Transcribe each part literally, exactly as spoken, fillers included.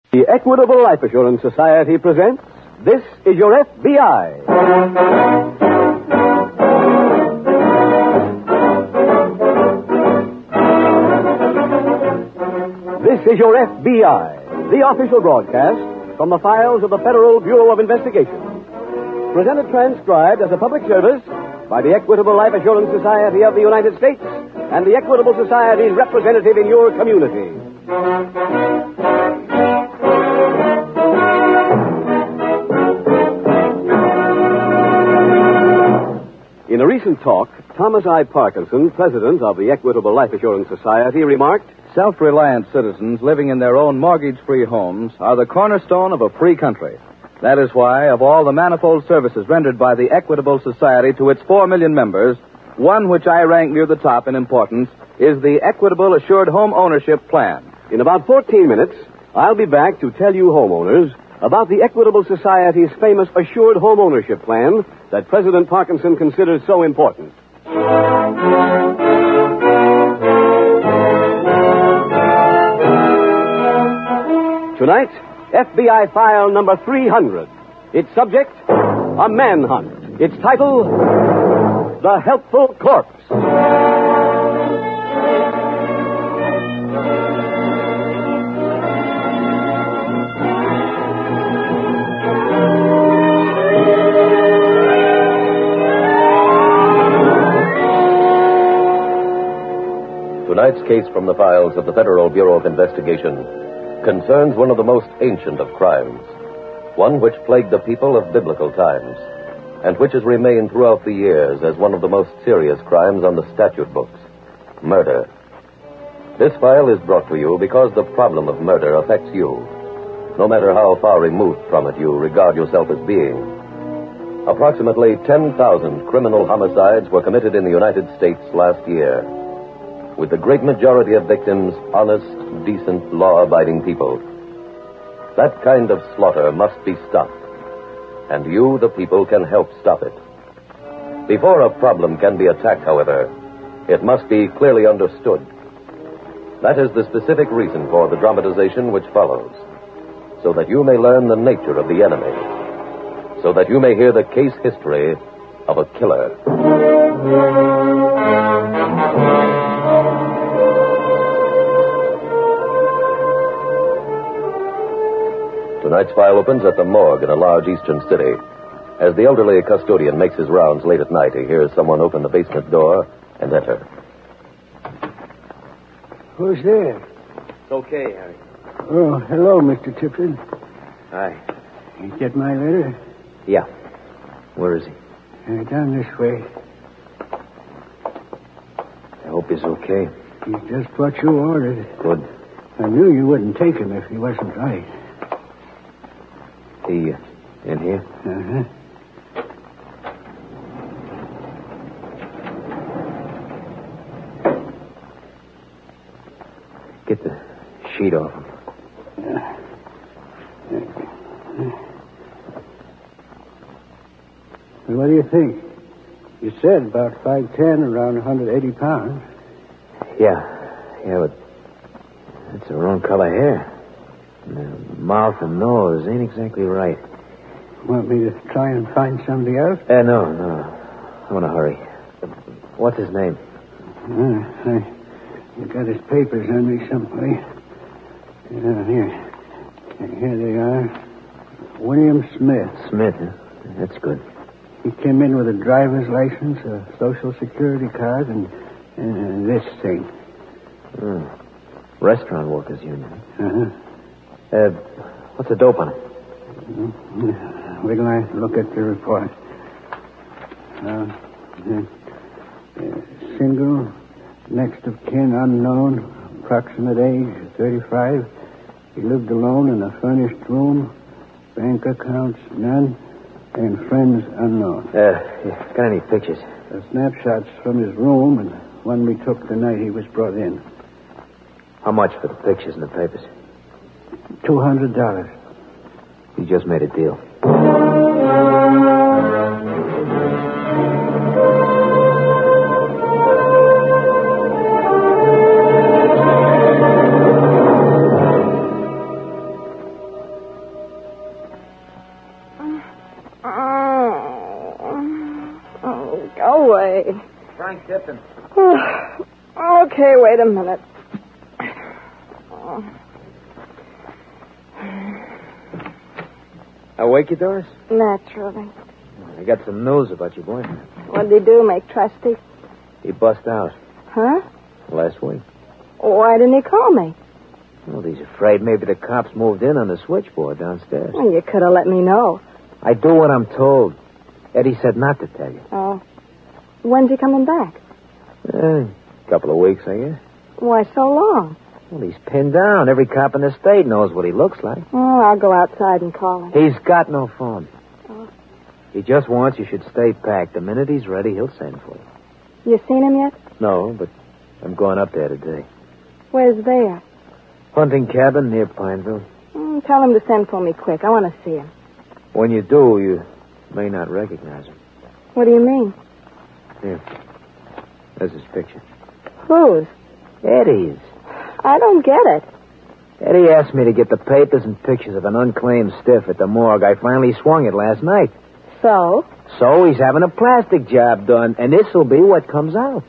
The Equitable Life Assurance Society presents This Is Your F B I. This is Your F B I, the official broadcast from the files of the Federal Bureau of Investigation. Presented transcribed as a public service by the Equitable Life Assurance Society of the United States and the Equitable Society's representative in your community. In a recent talk, Thomas I. Parkinson, president of the Equitable Life Assurance Society, remarked, "Self-reliant citizens living in their own mortgage-free homes are the cornerstone of a free country. That is why, of all the manifold services rendered by the Equitable Society to its four million members, one which I rank near the top in importance is the Equitable Assured Home Ownership Plan." In about fourteen minutes, I'll be back to tell you homeowners about the Equitable Society's famous Assured Home Ownership Plan that President Parkinson considers so important. Tonight, F B I file number three hundred. Its subject, a manhunt. Its title, The Helpful Corpse. Tonight's case from the files of the Federal Bureau of Investigation concerns one of the most ancient of crimes, one which plagued the people of biblical times, and which has remained throughout the years as one of the most serious crimes on the statute books, murder. This file is brought to you because the problem of murder affects you, no matter how far removed from it you regard yourself as being. Approximately ten thousand criminal homicides were committed in the United States last year, with the great majority of victims honest, decent, law-abiding people. That kind of slaughter must be stopped, and you, the people, can help stop it. Before a problem can be attacked, however, it must be clearly understood. That is the specific reason for the dramatization which follows, so that you may learn the nature of the enemy, so that you may hear the case history of a killer. Tonight's file opens at the morgue in a large eastern city. As the elderly custodian makes his rounds late at night, he hears someone open the basement door and enter. Who's there? It's okay, Harry. Oh, hello, Mister Tipton. Hi. You get my letter? Yeah. Where is he? Uh, down this way. I hope he's okay. He's just what you ordered. Good. I knew you wouldn't take him if he wasn't right. He uh, in here? Uh-huh. Get the sheet off him. Uh, what do you think? You said about five ten, around one hundred eighty pounds. Yeah. Yeah, but that's the wrong color hair. The mouth and nose ain't exactly right. Want me to try and find somebody else? Uh, no, no. I want to hurry. What's his name? Uh, I, you got his papers on me someplace. Uh, here. Here they are. William Smith. Smith, huh? That's good. He came in with a driver's license, a social security card, and, and this thing. Oh. Restaurant Workers Union. Uh-huh. Uh, what's the dope on it? Mm-hmm. Wait till I look at the report. Uh, uh, uh, single, next of kin unknown, approximate age thirty-five. He lived alone in a furnished room, bank accounts none, and friends unknown. Uh, yeah. Got any pictures? The snapshots from his room and one we took the night he was brought in. How much for the pictures and the papers? Two hundred dollars. You just made a deal. Go away. Frank Tipton. Okay, wait a minute. I wake you, Doris? Naturally. I got some news about your boyfriend. What did he do, make trusty? He bust out Huh? last week. Why didn't he call me? Well, he's afraid maybe the cops moved in on the switchboard downstairs. Well, you could have let me know. I do what I'm told. Eddie said not to tell you. Oh. When's he coming back? Eh, a couple of weeks, I guess. Why so long? Well, he's pinned down. Every cop in the state knows what he looks like. Oh, I'll go outside and call him. He's got no phone. Oh. He just wants you should stay packed. The minute he's ready, he'll send for you. You seen him yet? No, but I'm going up there today. Where's there? Hunting cabin near Pineville. Mm, tell him to send for me quick. I want to see him. When you do, you may not recognize him. What do you mean? Here. There's his picture. Whose? Eddie's. I don't get it. Eddie asked me to get the papers and pictures of an unclaimed stiff at the morgue. I finally swung it last night. So? So he's having a plastic job done, and this'll be what comes out.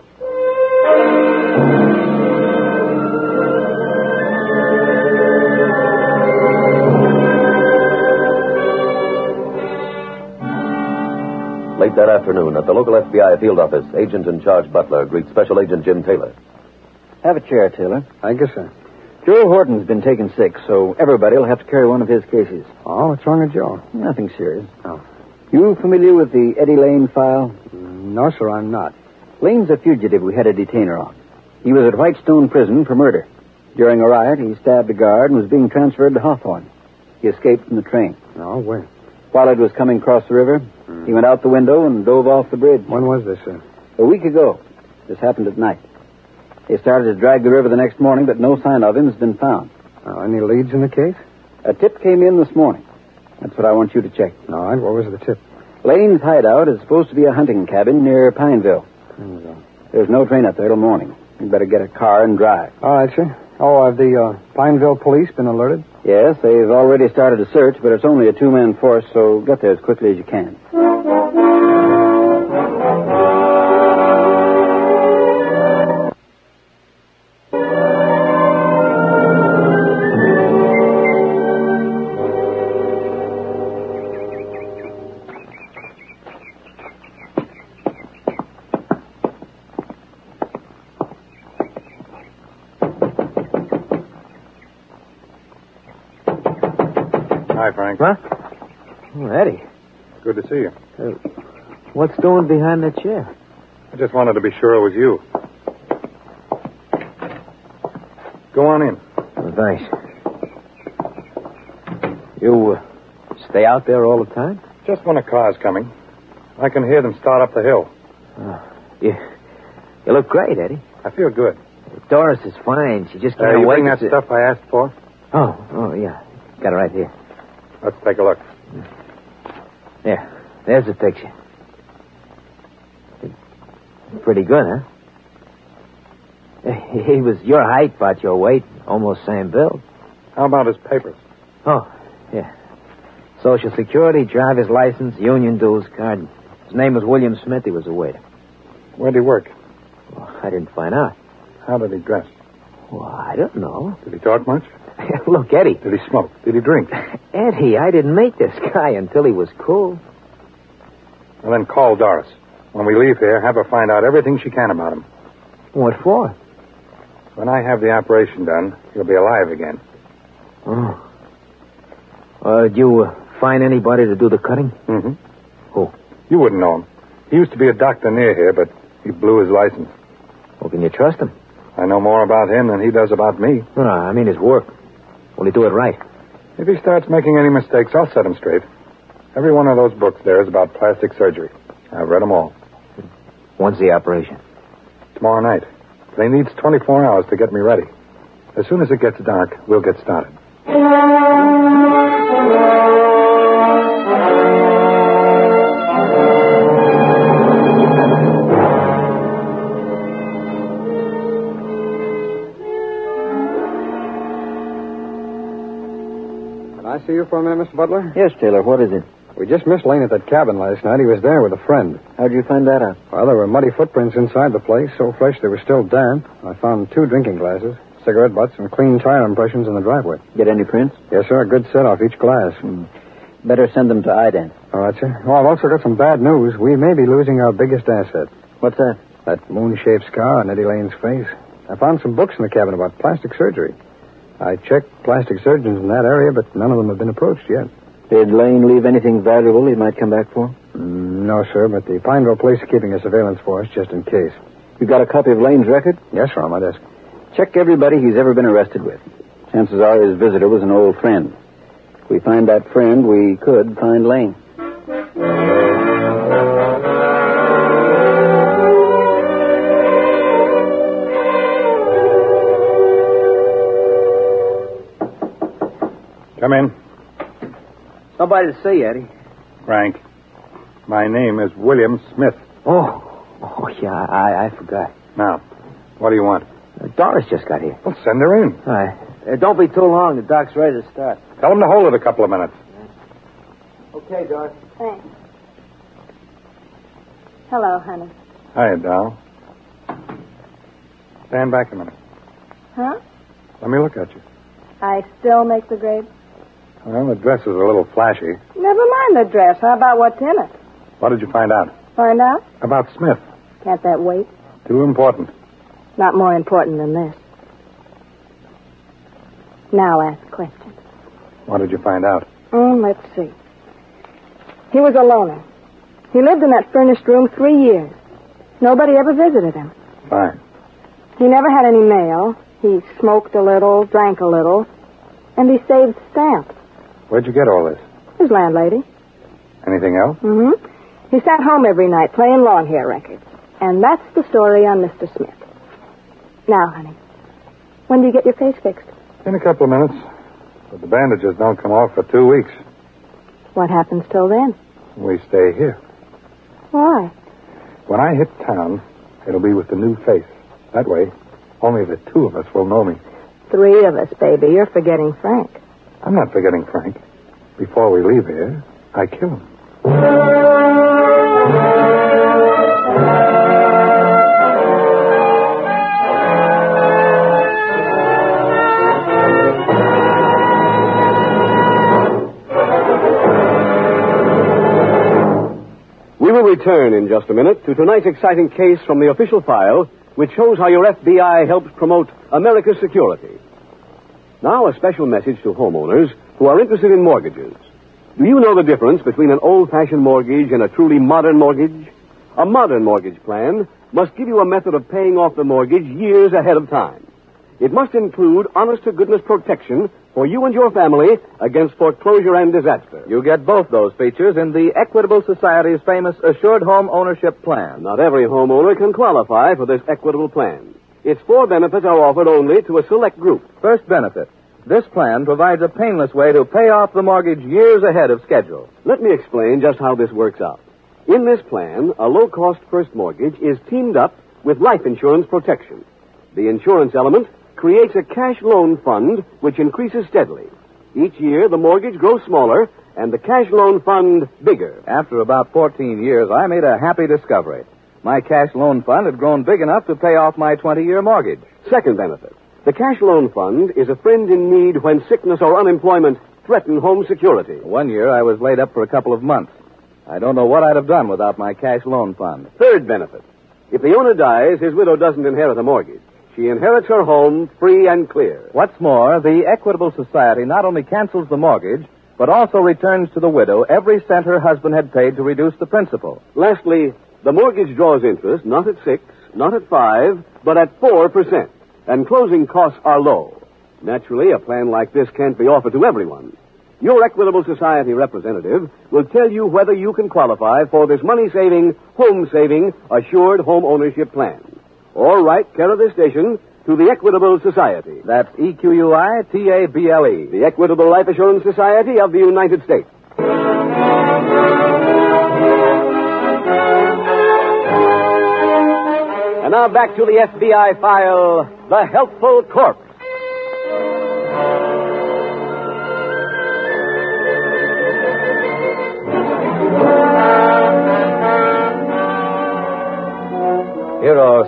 Late that afternoon, at the local F B I field office, Agent in Charge Butler greets Special Agent Jim Taylor. Have a chair, Taylor. Thank you, sir. Joe Horton's been taken sick, so everybody will have to carry one of his cases. Oh, what's wrong with Joe? Nothing serious. Oh. You familiar with the Eddie Lane file? No, sir, I'm not. Lane's a fugitive we had a detainer on. He was at Whitestone Prison for murder. During a riot, he stabbed a guard and was being transferred to Hawthorne. He escaped from the train. No, when? While it was coming across the river, Hmm. he went out the window and dove off the bridge. When was this, sir? A week ago. This happened at night. They started to drag the river the next morning, but no sign of him has been found. Oh, any leads in the case? A tip came in this morning. That's what I want you to check. All right, what was the tip? Lane's hideout is supposed to be a hunting cabin near Pineville. Pineville. There's no train up there till morning. You'd better get a car and drive. All right, sir. Oh, have the uh, Pineville police been alerted? Yes, they've already started a search, but it's only a two-man force, so get there as quickly as you can. Hi, Frank. What? Oh, Eddie. Good to see you. Uh, what's doing behind the chair? I just wanted to be sure it was you. Go on in. Oh, thanks. You uh, stay out there all the time? Just when a car's coming. I can hear them start up the hill. Oh, you, you look great, Eddie. I feel good. Doris is fine. She just Uh, can't you wait bring to that see- stuff I asked for? Oh, oh, yeah. Got it right here. Let's take a look. There. There's the picture. Pretty good, huh? He was your height, about your weight, almost same build. How about his papers? Oh, yeah. Social Security, driver's license, union dues card. His name was William Smith. He was a waiter. Where'd he work? Well, I didn't find out. How did he dress? Well, I don't know. Did he talk much? Look, Eddie. Did he smoke? Did he drink? Eddie, I didn't meet this guy until he was cool. Well, then call Doris. When we leave here, have her find out everything she can about him. What for? When I have the operation done, he'll be alive again. Oh. Uh, did you uh, find anybody to do the cutting? Mm-hmm. Who? You wouldn't know him. He used to be a doctor near here, but he blew his license. Well, can you trust him? I know more about him than he does about me. No, no, I mean his work. Will he do it right? If he starts making any mistakes, I'll set him straight. Every one of those books there is about plastic surgery. I've read them all. When's the operation? Tomorrow night. But he needs twenty-four hours to get me ready. As soon as it gets dark, we'll get started. Can I see you for a minute, Mister Butler? Yes, Taylor, what is it? We just missed Lane at that cabin last night. He was there with a friend. How'd you find that out? Well, there were muddy footprints inside the place, so fresh they were still damp. I found two drinking glasses, cigarette butts, and clean tire impressions in the driveway. Get any prints? Yes, sir. A good set off each glass. Hmm. Better send them to I D A N. All right, sir. Oh, I've also got some bad news. We may be losing our biggest asset. What's that? That moon-shaped scar on Eddie Lane's face. I found some books in the cabin about plastic surgery. I checked plastic surgeons in that area, but none of them have been approached yet. Did Lane leave anything valuable he might come back for? Mm, no, sir, but the Pineville police are keeping a surveillance force just in case. You got a copy of Lane's record? Yes, sir, on my desk. Check everybody he's ever been arrested with. Chances are his visitor was an old friend. If we find that friend, we could find Lane. Come in. Somebody to see, Eddie. Frank, my name is William Smith. Oh, oh yeah, I, I forgot. Now, what do you want? Uh, Doris just got here. Well, send her in. All right. Uh, don't be too long. The doc's ready to start. Tell him to hold it a couple of minutes. Okay, Doris. Thanks. Hello, honey. Hi, Doll. Stand back a minute. Huh? Let me look at you. I still make the grade? Well, the dress is a little flashy. Never mind the dress. How about what's in it? What did you find out? Find out? About Smith. Can't that wait? Too important. Not more important than this. Now ask questions. What did you find out? Mm, let's see. He was a loner. He lived in that furnished room three years. Nobody ever visited him. Fine. He never had any mail. He smoked a little, drank a little, and he saved stamps. Where'd you get all this? His landlady. Anything else? Mm-hmm. He sat home every night playing lawn hair records. And that's the story on Mister Smith. Now, honey, when do you get your face fixed? In a couple of minutes. But the bandages don't come off for two weeks. What happens till then? We stay here. Why? When I hit town, it'll be with the new face. That way, only the two of us will know me. Three of us, baby. You're forgetting Frank. I'm not forgetting Frank. Before we leave here, I kill him. We will return in just a minute to tonight's exciting case from the official file, which shows how your F B I helps promote America's security. Now, a special message to homeowners who are interested in mortgages. Do you know the difference between an old-fashioned mortgage and a truly modern mortgage? A modern mortgage plan must give you a method of paying off the mortgage years ahead of time. It must include honest-to-goodness protection for you and your family against foreclosure and disaster. You get both those features in the Equitable Society's famous Assured Home Ownership Plan. Not every homeowner can qualify for this Equitable plan. Its four benefits are offered only to a select group. First benefit. This plan provides a painless way to pay off the mortgage years ahead of schedule. Let me explain just how this works out. In this plan, a low-cost first mortgage is teamed up with life insurance protection. The insurance element creates a cash loan fund which increases steadily. Each year, the mortgage grows smaller and the cash loan fund bigger. After about fourteen years, I made a happy discovery. My cash loan fund had grown big enough to pay off my twenty-year mortgage. Second benefit. The cash loan fund is a friend in need when sickness or unemployment threaten home security. One year, I was laid up for a couple of months. I don't know what I'd have done without my cash loan fund. Third benefit. If the owner dies, his widow doesn't inherit a mortgage. She inherits her home free and clear. What's more, the Equitable Society not only cancels the mortgage, but also returns to the widow every cent her husband had paid to reduce the principal. Lastly, the mortgage draws interest not at six, not at five, but at four percent. And closing costs are low. Naturally, a plan like this can't be offered to everyone. Your Equitable Society representative will tell you whether you can qualify for this money-saving, home-saving, assured home ownership plan. Or write care of this station to the Equitable Society. That's E Q U I T A B L E. The Equitable Life Assurance Society of the United States. And now back to the F B I file, The Helpful Corpse.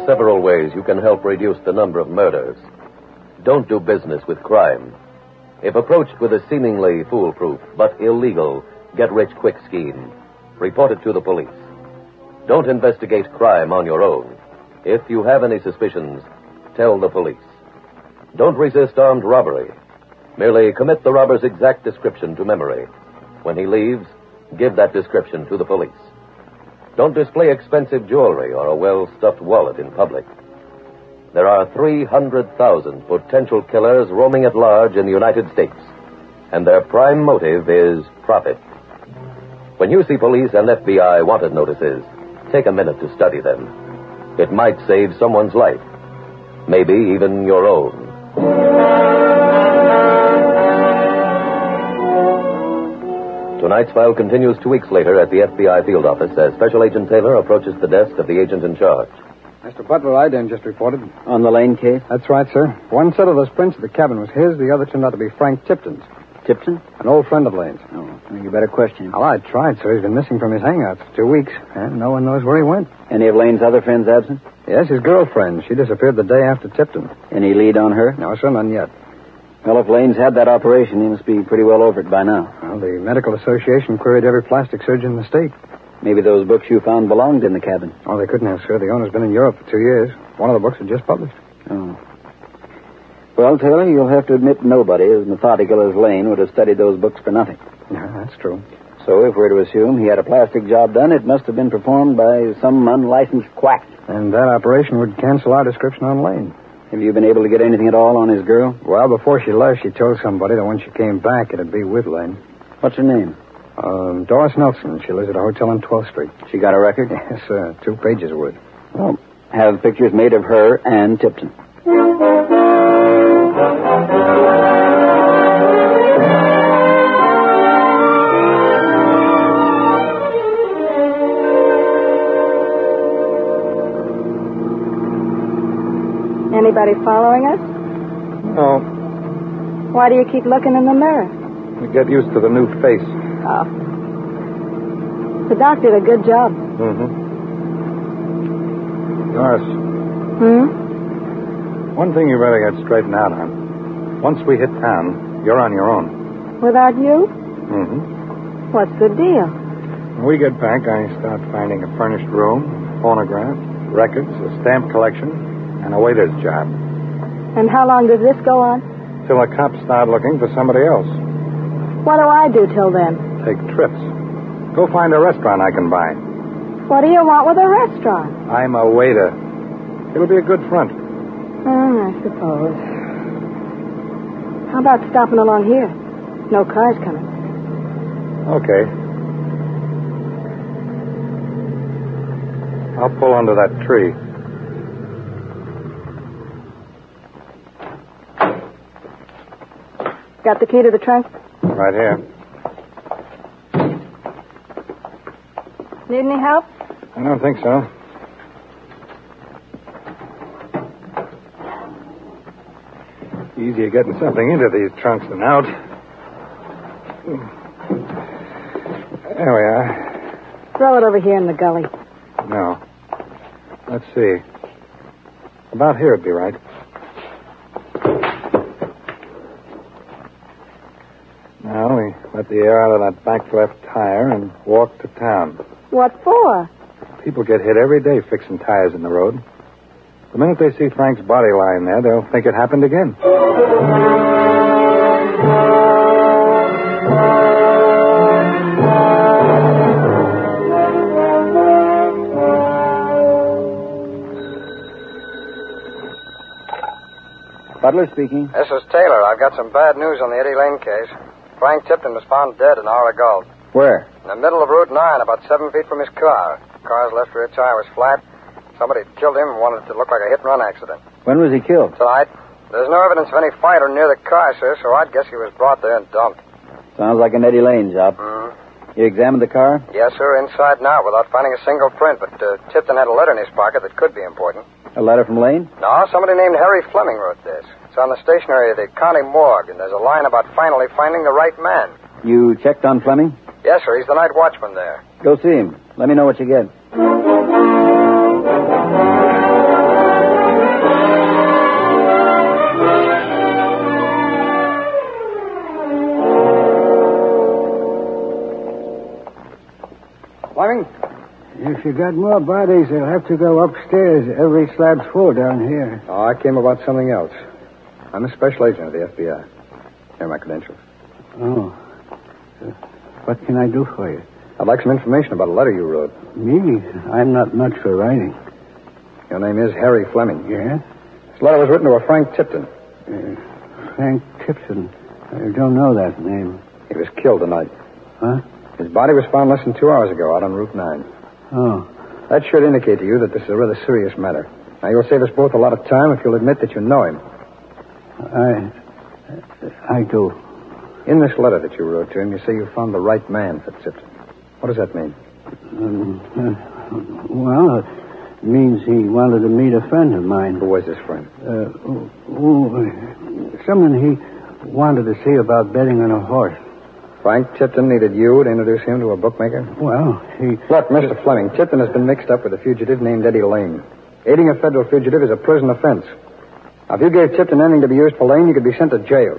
are several ways you can help reduce the number of murders. Don't do business with crime. If approached with a seemingly foolproof but illegal get-rich-quick scheme, report it to the police. Don't investigate crime on your own. If you have any suspicions, tell the police. Don't resist armed robbery. Merely commit the robber's exact description to memory. When he leaves, give that description to the police. Don't display expensive jewelry or a well-stuffed wallet in public. There are three hundred thousand potential killers roaming at large in the United States, and their prime motive is profit. When you see police and F B I wanted notices, take a minute to study them. It might save someone's life, maybe even your own. Tonight's file continues two weeks later at the F B I field office as Special Agent Taylor approaches the desk of the agent in charge. Mister Butler, I then just reported. On the Lane case? That's right, sir. One set of those prints of the cabin was his. The other turned out to be Frank Tipton's. Tipton? An old friend of Lane's. Oh, well, you better question him. Well, I tried, sir. He's been missing from his hangouts for two weeks, and no one knows where he went. Any of Lane's other friends absent? Yes, his girlfriend. She disappeared the day after Tipton. Any lead on her? No, sir, none yet. Well, if Lane's had that operation, he must be pretty well over it by now. Well, the Medical Association queried every plastic surgeon in the state. Maybe those books you found belonged in the cabin. Oh, they couldn't have, sir. The owner's been in Europe for two years. One of the books was just published. Oh. Well, Taylor, you'll have to admit nobody as methodical as Lane would have studied those books for nothing. Yeah, that's true. So if we're to assume he had a plastic job done, it must have been performed by some unlicensed quack. And that operation would cancel our description on Lane. Have you been able to get anything at all on his girl? Well, before she left, she told somebody that when she came back, it'd be with Lane. What's her name? Um, Doris Nelson. She lives at a hotel on twelfth Street. She got a record? Yes, sir. Two pages worth. Well, have pictures made of her and Tipton. Anybody following us? No. Why do you keep looking in the mirror? We get used to the new face. Oh. The doc did a good job. Mm-hmm. Doris, Hmm? one thing you better get straightened out on. Once we hit town, you're on your own. Without you? Mm-hmm. What's the deal? When we get back, I start finding a furnished room, phonograph, records, a stamp collection, and a waiter's job. And how long does this go on? Till the cops start looking for somebody else. What do I do till then? Take trips. Go find a restaurant I can buy. What do you want with a restaurant? I'm a waiter. It'll be a good front. Oh, I suppose. How about stopping along here? No cars coming. Okay. I'll pull under that tree. Got the key to the trunk? Right here. Need any help? I don't think so. Easier getting something into these trunks than out. There we are. Throw it over here in the gully. No. Let's see. About here would be right. Now we let the air out of that back left tire and walk to town. What for? People get hit every day fixing tires in the road. The minute they see Frank's body lying there, they'll think it happened again. Butler speaking. This is Taylor. I've got some bad news on the Eddie Lane case. Frank Tipton was found dead an hour ago. Where? In the middle of Route nine, about seven feet from his car. The car's left rear tire was flat. Somebody had killed him and wanted it to look like a hit-and-run accident. When was he killed? Tonight. There's no evidence of any fight or near the car, sir, so I'd guess he was brought there and dumped. Sounds like an Eddie Lane job. Mm-hmm. You examined the car? Yes, sir, inside and out without finding a single print, but uh, Tipton had a letter in his pocket that could be important. A letter from Lane? No, somebody named Harry Fleming wrote this. It's on the stationery of the county morgue, and there's a line about finally finding the right man. You checked on Fleming? Yes, sir, he's the night watchman there. Go see him. Let me know what you get. Fleming? If you got more bodies, they'll have to go upstairs. Every slab's full down here. Oh, I came about something else. I'm a special agent of the F B I. Here are my credentials. Oh. Uh, what can I do for you? I'd like some information about a letter you wrote. Me? I'm not much for writing. Your name is Harry Fleming. Yeah? This letter was written to a Frank Tipton. Uh, Frank Tipton. I don't know that name. He was killed tonight. Huh? His body was found less than two hours ago out on Route nine. Oh. That should indicate to you that this is a rather serious matter. Now, you'll save us both a lot of time if you'll admit that you know him. I... I do. In this letter that you wrote to him, you say you found the right man for Tipton. What does that mean? Um, uh, well, it means he wanted to meet a friend of mine. Who was this friend? Uh, oh, someone he wanted to see about betting on a horse. Frank Tipton needed you to introduce him to a bookmaker? Well, he... Look, Mister Fleming, Tipton has been mixed up with a fugitive named Eddie Lane. Aiding a federal fugitive is a prison offense. Now, if you gave Tipton anything to be used for Lane, you could be sent to jail.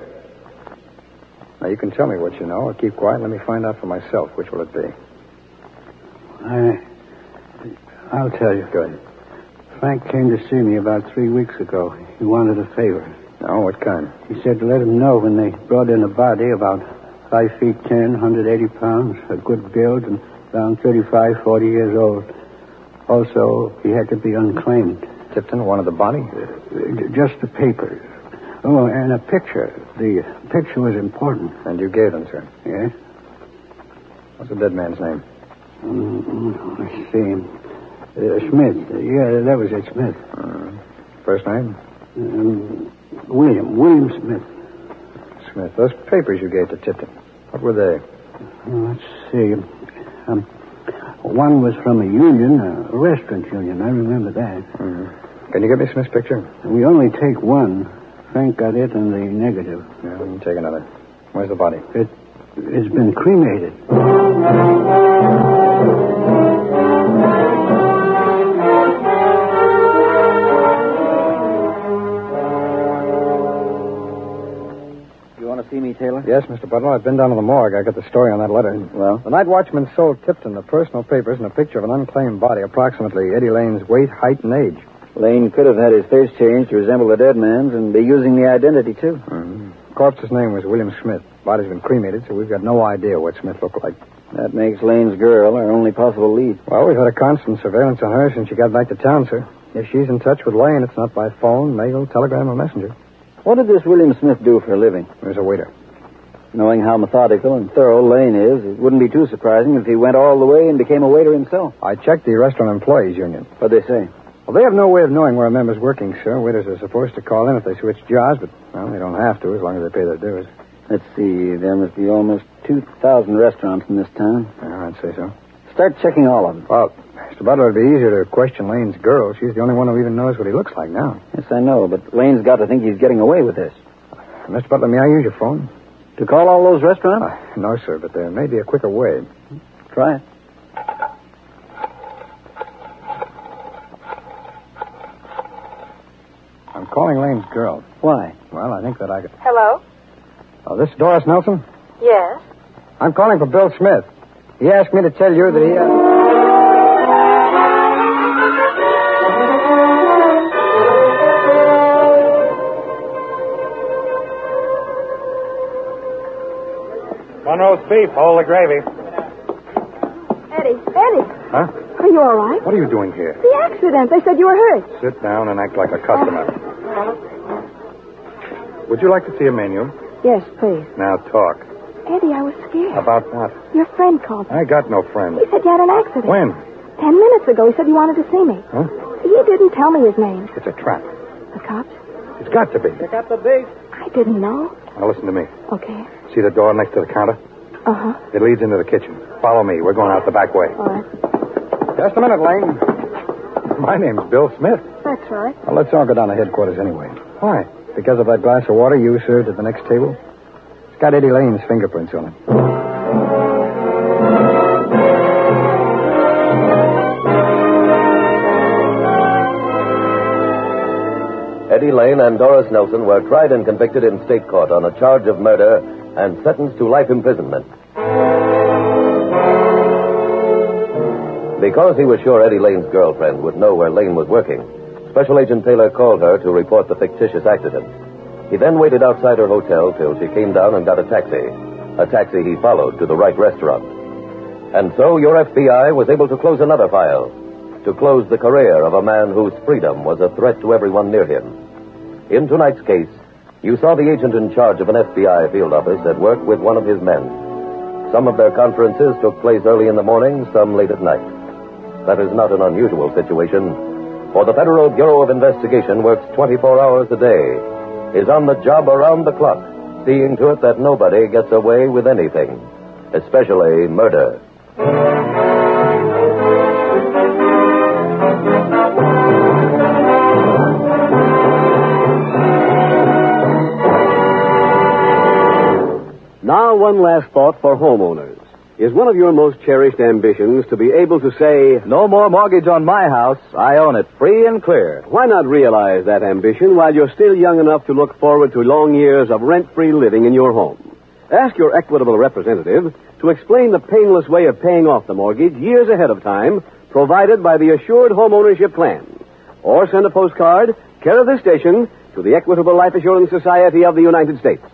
Now, you can tell me what you know, or keep quiet and let me find out for myself. Which will it be? I... I'll tell you. Good. Frank came to see me about three weeks ago. He wanted a favor. No, what kind? He said to let him know when they brought in a body about five feet ten, one hundred eighty pounds, a good build, and around thirty-five, forty years old. Also, he had to be unclaimed. Tipton wanted the body? Uh, just the papers. Oh, and a picture. The picture was important. And you gave them, sir? Yes. What's the dead man's name? Um, let's see. Uh, Smith. Yeah, that was it, Smith. Uh, first name? Um, William. William Smith. Smith. Those papers you gave to Tipton, what were they? Well, let's see. Um, one was from a union, a restaurant union. I remember that. Mm-hmm. Can you give me Smith's picture? We only take one. Frank got it in the negative. Yeah, we can take another. Where's the body? It, it's been cremated. See me, Taylor? Yes, Mister Butler. I've been down to the morgue. I got the story on that letter. Well? The night watchman sold Tipton the personal papers and a picture of an unclaimed body, approximately Eddie Lane's weight, height, and age. Lane could have had his face changed to resemble the dead man's and be using the identity, too. Mm-hmm. Corpse's name was William Smith. Body's been cremated, so we've got no idea what Smith looked like. That makes Lane's girl our only possible lead. Well, we've had a constant surveillance on her since she got back to town, sir. If she's in touch with Lane, it's not by phone, mail, telegram, or messenger. What did this William Smith do for a living? He was a waiter. Knowing how methodical and thorough Lane is, it wouldn't be too surprising if he went all the way and became a waiter himself. I checked the Restaurant Employees Union. What'd they say? Well, they have no way of knowing where a member's working, sir. Waiters are supposed to call in if they switch jobs, but, well, they don't have to as long as they pay their dues. Let's see. There must be almost two thousand restaurants in this town. Yeah, I'd say so. Start checking all of them. Well, Mister Butler, it'd be easier to question Lane's girl. She's the only one who even knows what he looks like now. Yes, I know, but Lane's got to think he's getting away with this. Mister Butler, may I use your phone? To call all those restaurants? Uh, no, sir, but there may be a quicker way. Try it. I'm calling Lane's girl. Why? Well, I think that I could... Hello? Oh, this is Doris Nelson? Yes. I'm calling for Bill Smith. He asked me to tell you that he... Uh... One roast beef, hold the gravy. Eddie, Eddie. Huh? Are you all right? What are you doing here? The accident. They said you were hurt. Sit down and act like a customer. Would you like to see a menu? Yes, please. Now talk. Eddie, I was scared. About what? Your friend called me. I got no friend. He said you had an accident. When? Ten minutes ago. He said you wanted to see me. Huh? He didn't tell me his name. It's a trap. The cops? It's got to be. Pick up the beef. I didn't know. Now listen to me. Okay. See the door next to the counter? Uh-huh. It leads into the kitchen. Follow me. We're going out the back way. All right. Just a minute, Lane. My name's Bill Smith. That's right. Well, let's all go down to headquarters anyway. Why? Because of that glass of water you served at the next table? It's got Eddie Lane's fingerprints on it. Eddie Lane and Doris Nelson were tried and convicted in state court on a charge of murder and sentenced to life imprisonment. Because he was sure Eddie Lane's girlfriend would know where Lane was working, Special Agent Taylor called her to report the fictitious accident. He then waited outside her hotel till she came down and got a taxi. A taxi he followed to the right restaurant. And so your F B I was able to close another file, to close the career of a man whose freedom was a threat to everyone near him. In tonight's case, you saw the agent in charge of an F B I field office at work with one of his men. Some of their conferences took place early in the morning, some late at night. That is not an unusual situation, for the Federal Bureau of Investigation works twenty-four hours a day, is on the job around the clock, seeing to it that nobody gets away with anything, especially murder. Now, one last thought for homeowners. Is one of your most cherished ambitions to be able to say, "No more mortgage on my house. I own it free and clear"? Why not realize that ambition while you're still young enough to look forward to long years of rent-free living in your home? Ask your Equitable representative to explain the painless way of paying off the mortgage years ahead of time, provided by the Assured Homeownership Plan. Or send a postcard, care of this station, to the Equitable Life Assurance Society of the United States.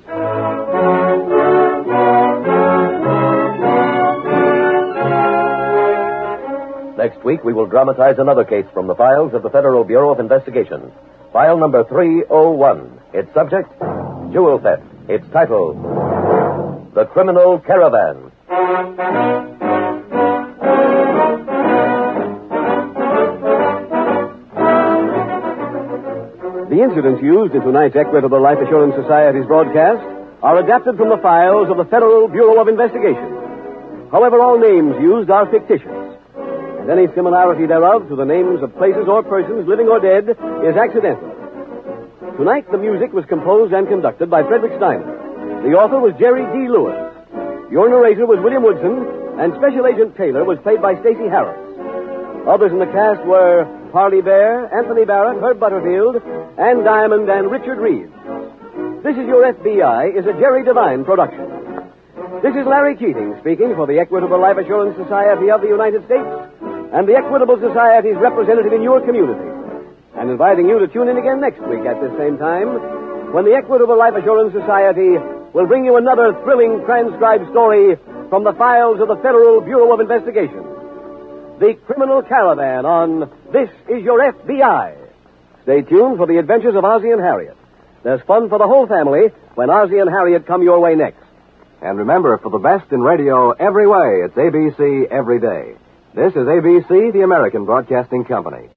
Next week, we will dramatize another case from the files of the Federal Bureau of Investigation. File number three oh one. Its subject, jewel theft. Its title, The Criminal Caravan. The incidents used in tonight's Equitable Life Assurance Society's broadcast are adapted from the files of the Federal Bureau of Investigation. However, all names used are fictitious. Any similarity thereof to the names of places or persons, living or dead, is accidental. Tonight, the music was composed and conducted by Frederick Steiner. The author was Jerry D. Lewis. Your narrator was William Woodson, and Special Agent Taylor was played by Stacey Harris. Others in the cast were Parley Bear, Anthony Barrett, Herb Butterfield, Ann Diamond, and Richard Reeves. This Is Your F B I is a Jerry Devine production. This is Larry Keating speaking for the Equitable Life Assurance Society of the United States and the Equitable Society's representative in your community, and inviting you to tune in again next week at this same time, when the Equitable Life Assurance Society will bring you another thrilling transcribed story from the files of the Federal Bureau of Investigation. The Criminal Caravan on This Is Your F B I. Stay tuned for the adventures of Ozzie and Harriet. There's fun for the whole family when Ozzie and Harriet come your way next. And remember, for the best in radio every way, it's A B C every day. This is A B C, the American Broadcasting Company.